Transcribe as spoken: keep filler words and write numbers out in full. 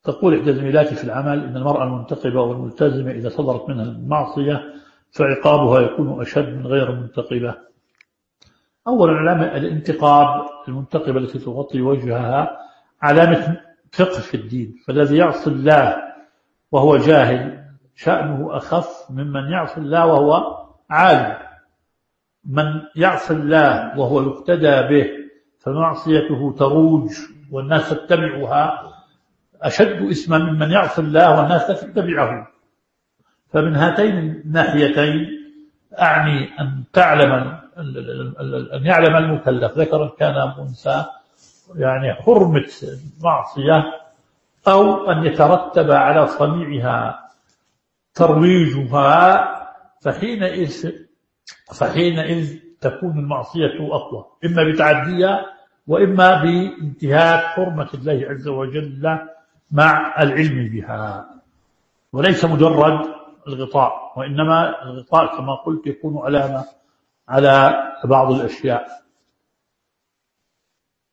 تقول إحدى زميلاتي في العمل إن المرأة المنتقبة والملتزمة إذا صدرت منها المعصية فعقابها يكون أشد من غير المنتقبة. أولا علامة الانتقاب المنتقبة التي تغطي وجهها علامة فقه في الدين، فالذي يعصي الله وهو جاهل شأنه أخف ممن يعصي الله وهو عالم. من يعصي الله وهو يقتدى به فمعصيته تروج والناس تتبعها أشد إثما ممن يعصي الله والناس لا تتبعه. فمن هاتين الناحيتين أعني أن تعلم أن يعلم المكلف ذكرا كان أنثى يعني حرمة معصية، أو أن يترتب على صنيعها ترويجها، فحينئذ فحينئذ تكون المعصية أقوى، إما بتعديها وإما بانتهاك حرمة الله عز وجل مع العلم بها. وليس مجرد الغطاء، وإنما الغطاء كما قلت يكون علامة على بعض الأشياء.